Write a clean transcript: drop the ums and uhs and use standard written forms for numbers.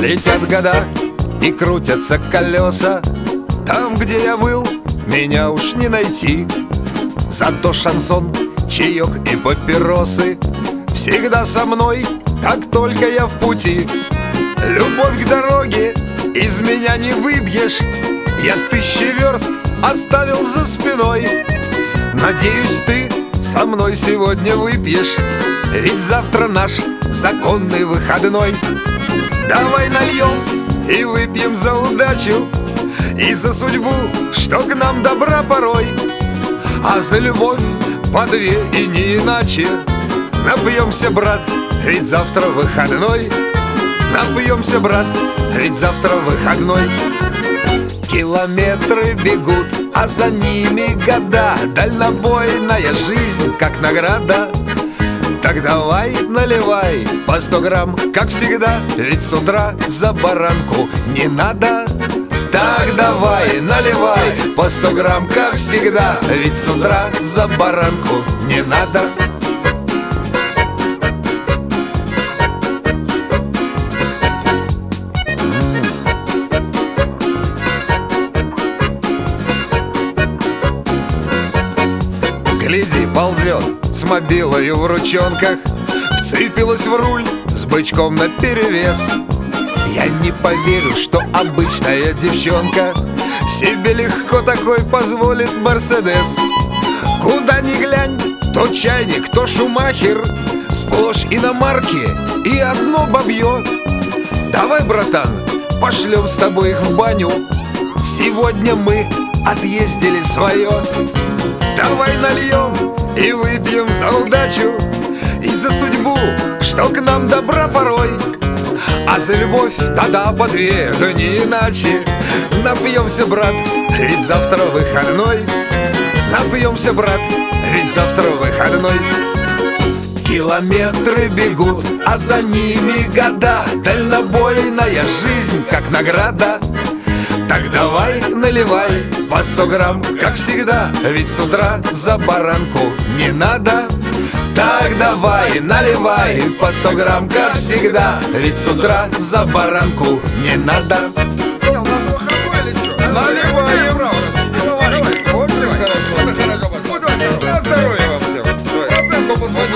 Летят года и крутятся колеса. Там, где я был, меня уж не найти. Зато шансон, чаек и папиросы всегда со мной, как только я в пути. Любовь к дороге из меня не выбьешь. Я 1000 верст оставил за спиной. Надеюсь, ты со мной сегодня выпьешь, ведь завтра наш законный выходной. Давай нальем и выпьем за удачу и за судьбу, что к нам добра порой. А за любовь по 2 и не иначе. Напьемся, брат, ведь завтра выходной. Напьемся, брат, ведь завтра выходной. Километры бегут, а за ними года. Дальнобойная жизнь, как награда. Так давай наливай по 100 грамм, как всегда, ведь с утра за баранку не надо. Так давай наливай по 100 грамм, как всегда, ведь с утра за баранку не надо. Гляди, ползет с мобилою в ручонках, вцепилась в руль с бычком наперевес. Я не поверю, что обычная девчонка себе легко такой позволит Мерседес. Куда ни глянь, то чайник, то Шумахер, сплошь иномарки и одно бабье. Давай, братан, пошлем с тобой их в баню. Сегодня мы отъездили свое. Давай нальем и выпьем за удачу и за судьбу, что к нам добра порой. А за любовь тогда по 2, да не иначе. Напьемся, брат, ведь завтра выходной. Напьемся, брат, ведь завтра выходной. Километры бегут, а за ними года. Дальнобойная жизнь, как награда. Так давай наливай по 100 грамм, как всегда, ведь с утра за баранку не надо. Так давай наливай по 100 грамм, как всегда, ведь с утра за баранку не надо. У нас выходной или что? Наливаем. Очень хорошо. На здоровье вам всем. Процентку позвони.